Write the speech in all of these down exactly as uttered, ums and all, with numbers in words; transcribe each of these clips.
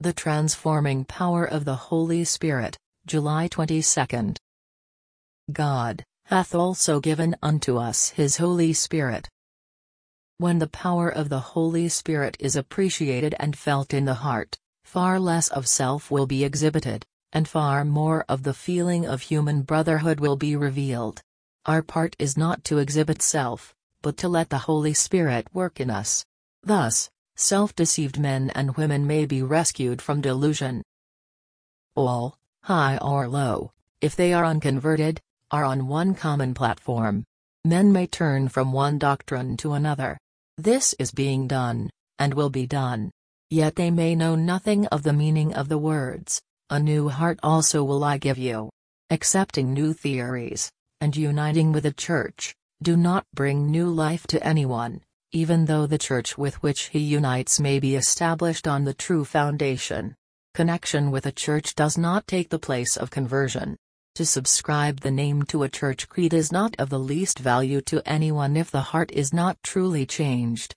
The transforming power of the Holy Spirit, July twenty-second. God hath also given unto us his Holy Spirit. When the power of the Holy Spirit is appreciated and felt in the heart, far less of self will be exhibited, and far more of the feeling of human brotherhood will be revealed. Our part is not to exhibit self, but to let the Holy Spirit work in us. Thus, self-deceived men and women may be rescued from delusion. All, high or low, if they are unconverted, are on one common platform. Men may turn from one doctrine to another. This is being done, and will be done. Yet they may know nothing of the meaning of the words, "A new heart also will I give you." Accepting new theories, and uniting with the Church, do not bring new life to anyone, even though the Church with which he unites may be established on the true foundation. Connection with a church does not take the place of conversion. To subscribe the name to a church creed is not of the least value to anyone if the heart is not truly changed.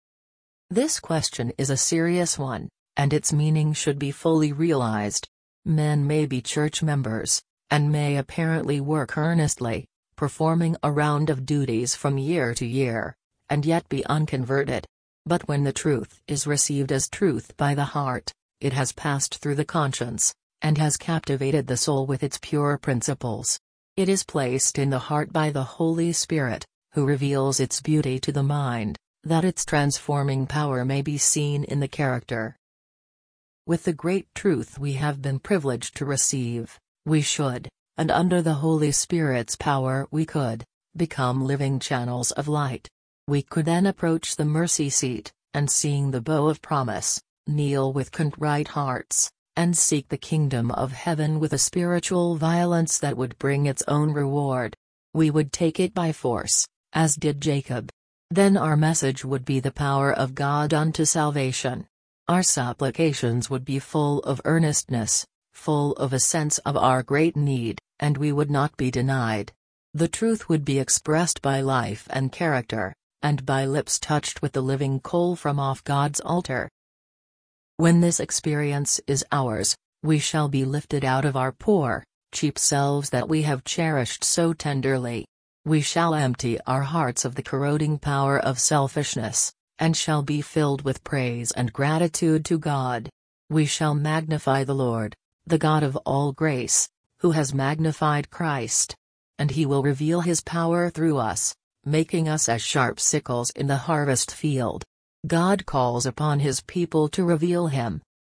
This question is a serious one, and its meaning should be fully realized. Men may be church members, and may apparently work earnestly, performing a round of duties from year to year, and yet be unconverted. But when the truth is received as truth by the heart, it has passed through the conscience, and has captivated the soul with its pure principles. It is placed in the heart by the Holy Spirit, who reveals its beauty to the mind, that its transforming power may be seen in the character. With the great truth we have been privileged to receive, we should, and under the Holy Spirit's power we could, become living channels of light. We could then approach the mercy seat, and seeing the bow of promise, kneel with contrite hearts, and seek the kingdom of heaven with a spiritual violence that would bring its own reward. We would take it by force, as did Jacob. Then our message would be the power of God unto salvation. Our supplications would be full of earnestness, full of a sense of our great need, and we would not be denied. The truth would be expressed by life and character, and by lips touched with the living coal from off God's altar. When this experience is ours, we shall be lifted out of our poor, cheap selves that we have cherished so tenderly. We shall empty our hearts of the corroding power of selfishness, and shall be filled with praise and gratitude to God. We shall magnify the Lord, the God of all grace, who has magnified Christ. And he will reveal his power through us, making us as sharp sickles in the harvest field. God calls upon his people to reveal him,